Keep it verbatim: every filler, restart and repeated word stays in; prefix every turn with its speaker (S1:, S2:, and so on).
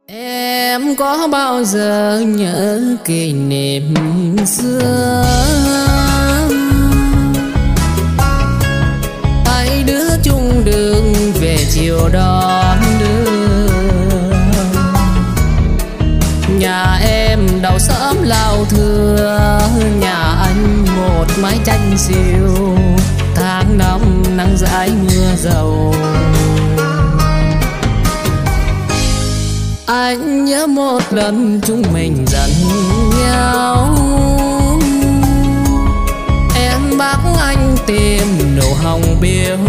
S1: Em có bao giờ nhớ kỷ niệm xưa, hai đứa chung đường về chiều đón đưa. Nhà em đào sớm lao thưa, nhà anh một mái tranh xiêu. Tháng năm nắng rãi mưa dầu, anh nhớ một lần chúng mình giận nhau. Em bắt anh tìm nụ hồng biếu